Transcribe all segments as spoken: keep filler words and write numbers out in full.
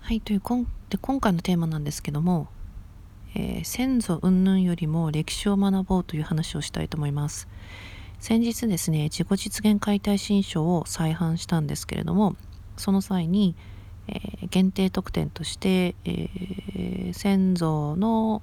はい、というこんで今回のテーマなんですけども、えー先祖云々よりも歴史を学ぼうという話をしたいと思います。先日ですね、自己実現解体新書を再販したんですけれども、その際に、えー限定特典として、えー先祖の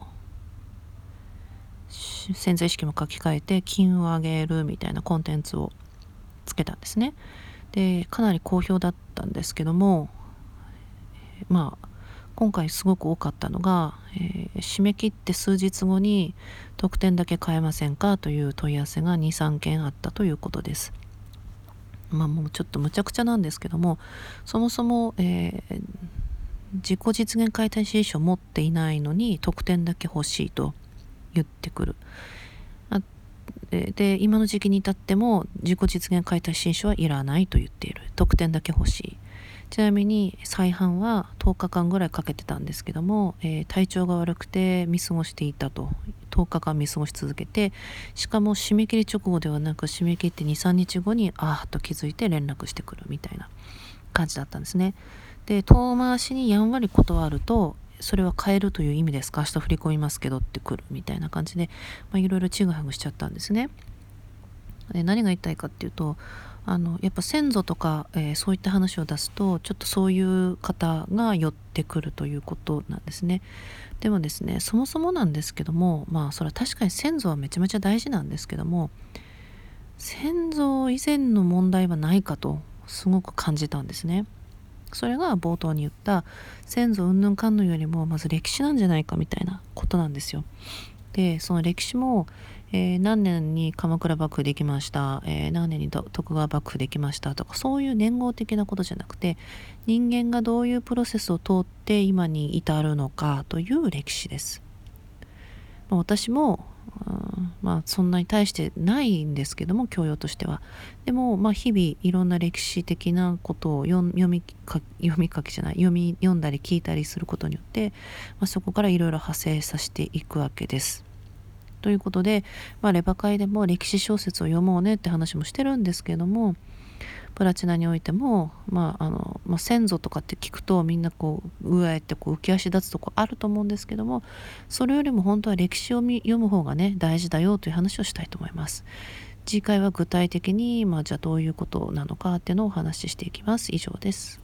し潜在意識も書き換えて金をあげるみたいなコンテンツをつけたんですね。で、かなり好評だったんですけども、まあ今回すごく多かったのが、えー締め切って数日後に特典だけ買えませんかという問い合わせがに、さんけんあったということです。まあもうちょっとむちゃくちゃなんですけども、そもそも、えー自己実現解体新書を持っていないのに特典だけ欲しいと言ってくる。あでで今の時期に至っても自己実現解体新書はいらないと言っている。特典だけ欲しい。ちなみに再販はとおかかんぐらいかけてたんですけども、えー体調が悪くて見過ごしていたと。とおかかん見過ごし続けて、しかも締め切り直後ではなく締め切ってに、さんにちごにあーっと気づいて連絡してくるみたいな感じだったんですね。で、遠回しにやんわり断ると、それは変えるという意味ですか、明日振り込みますけどってくるみたいな感じで、まあ、いろいろちぐはぐしちゃったんですね。で、何が言いたいかっていうと、あのやっぱ先祖とか、えーそういった話を出すとちょっとそういう方が寄ってくるということなんですね。でもですね、そもそもなんですけども、まあそれは確かに先祖はめちゃめちゃ大事なんですけども、先祖以前の問題はないかとすごく感じたんですね。それが冒頭に言った先祖云々かんぬんよりもまず歴史なんじゃないかみたいなことなんですよ。で、その歴史も、えー何年に鎌倉幕府できました、えー何年にと徳川幕府できましたとか、そういう年号的なことじゃなくて、人間がどういうプロセスを通って今に至るのかという歴史です。まあ私も、うん、まあそんなに大してないんですけども、教養としては。でも、まあ日々いろんな歴史的なことを読読みか読み書きじゃない読み読んだり聞いたりすることによって、まあ、そこからいろいろ派生させていくわけです。ということで、まあ、レバ会でも歴史小説を読もうねって話もしてるんですけれども、プラチナにおいても、まああのまあ、先祖とかって聞くとみんなこううわえってこう浮き足立つとこあると思うんですけども、それよりも本当は歴史を見読む方がね大事だよという話をしたいと思います。次回は具体的に、まあ、じゃあどういうことなのかっていうのをお話ししていきます。以上です。